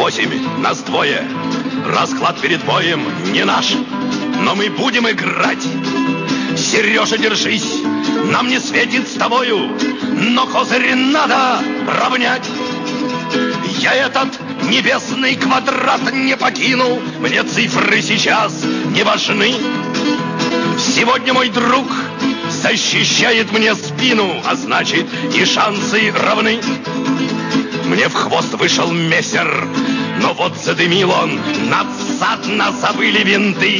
8, нас двое. Расклад перед боем не наш, но мы будем играть. Сережа, держись, нам не светит с тобою, но козырь надо равнять. Я этот небесный квадрат не покину, мне цифры сейчас не важны. Сегодня мой друг защищает мне спину, а значит и шансы равны. Мне в хвост вышел мессер, но вот задымил он, надсадно забыли винты.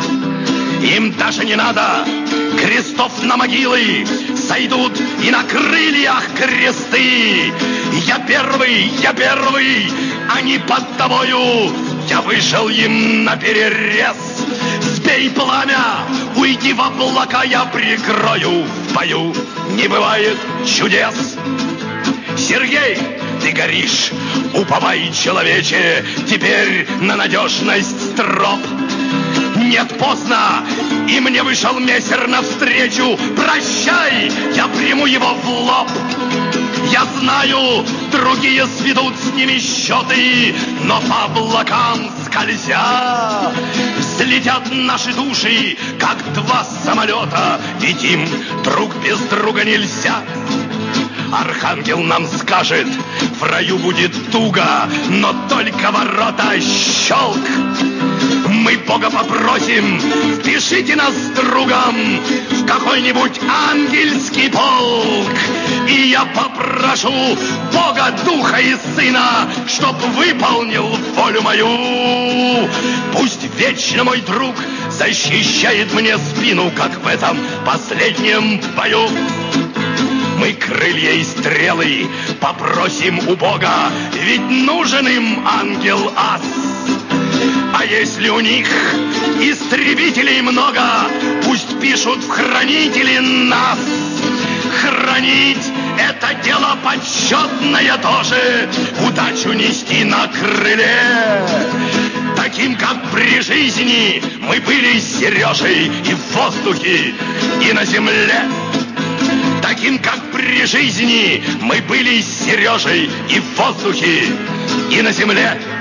Им даже не надо крестов на могилы, сойдут и на крыльях кресты. Я первый, они под тобою, я вышел им на перерез. Сбей пламя, уйди в облака, я прикрою. В бою не бывает чудес. Сергей, ты горишь, уповай, человече, теперь на надежность троп. Нет, поздно, и мне вышел мессер навстречу. Прощай, я приму его в лоб. Я знаю, другие сведут с ними счеты, но по облакам скользя взлетят наши души, как два самолета. Ведь им друг без друга нельзя. Архангел нам скажет, в раю будет туго, но только ворота щелк. Мы Бога попросим, впишите нас с другом в какой-нибудь ангельский полк. И я попрошу Бога, Духа и Сына, чтоб выполнил волю мою. Пусть вечно мой друг защищает мне спину, как в этом последнем бою. Мы крылья и стрелы попросим у Бога, ведь нужен им ангел-ас. А если у них истребителей много, пусть пишут в хранители нас. Хранить — это дело почетное тоже, удачу нести на крыле. Таким, как при жизни, мы были с Сережей и в воздухе, и на земле. Таким, как при жизни, мы были с Сережей и в воздухе, и на земле.